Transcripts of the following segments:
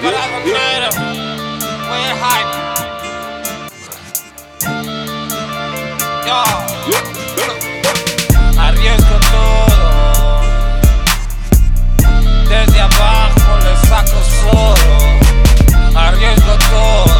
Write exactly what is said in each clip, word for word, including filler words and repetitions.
Preparado dinero, muy hype. Yo arriesgo todo, desde abajo le saco solo. Arriesgo todo,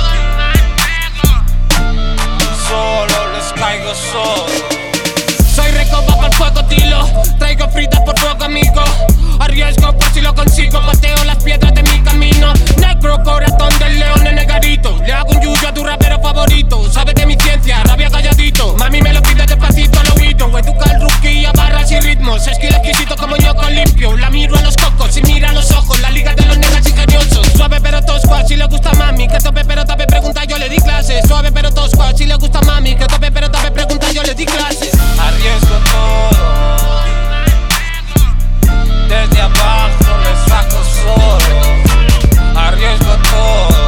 solo les caigo solo. Soy recoba para el fuego, dilo. Traigo fritas por fuego, amigo. Arriesgo por si lo consigo. Pateo las piedras de mi camino. Negro corazón del león en el garito. Le hago un yuyo a tu rapero favorito. Sabes de mi ciencia, rabia calladito. Mami me lo pide despacito al oído. Educa al rookie a barras y ritmos. Esquilo exquisito como yo con limpio. La miro a los cocos y mira a los ojos. La liga de los negros ingeniosos. Suave pero tosco, si le gusta mami. Que tope pero tape, pregunta, yo le di clases. Suave pero tosco, si le gusta mami. Que tope pero tape, pregunta, yo le di clases. Arriesgo todo, desde abajo le saco solo. Arriesgo todo,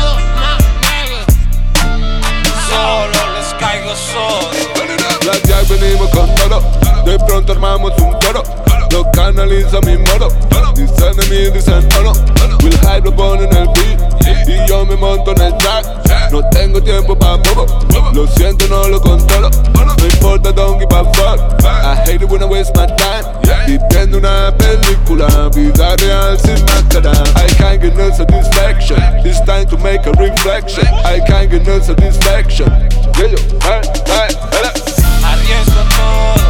solo les caigo solo. Las Jack venimos con todo, de pronto armamos un coro. Lo canaliza mi modo, mis enemigos dicen oh no. Will Hype lo pone en el beat y yo me monto en el track. No tengo tiempo pa' bobo, lo siento, no lo controlo. No importa, don't give a fuck. I hate it when I waste my time viviendo una película, vida real sin máscara. I can't get no satisfaction, it's time to make a reflection. I can't get no satisfaction. Yeah, yo, hey, hey, hey. Arriesgo todo,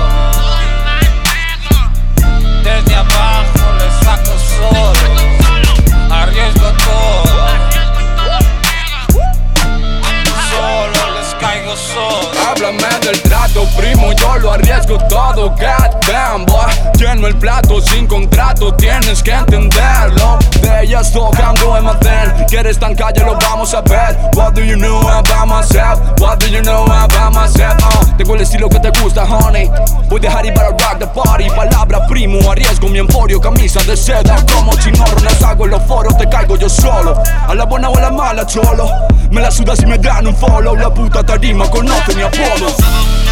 desde abajo le saco solo. Arriesgo todo, solo les caigo solo. Háblame del trato, primo, yo lo arriesgo todo. Goddamn, boy, lleno el plato sin contrato, tienes que entenderlo. De ellas tocando en Madrid, quieres tan calle, lo vamos a ver. What do you know about myself? What do you know about myself? Uh, tengo el estilo que te gusta, honey. Voy de Harry para rock the party. Palabra primo, arriesgo mi emporio. Camisa de seda, como chinorro. Las hago en los foros, te caigo yo solo. A la buena o a la mala, cholo. Me la sudas y me dan un follow. La puta tarima conoce mi apodo.